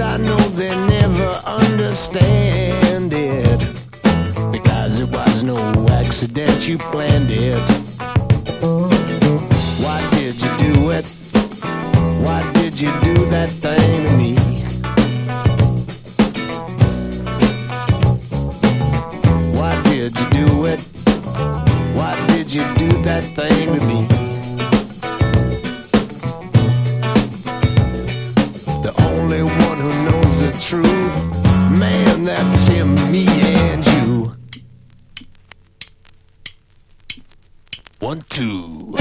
I know they never understand it, because it was no accident, you planned it. Why did you do it? Why did you do that thing to me? Why did you do it? Why did you do that thing to me? The only one who knows the truth, man, that's him, me and you. 1, 2.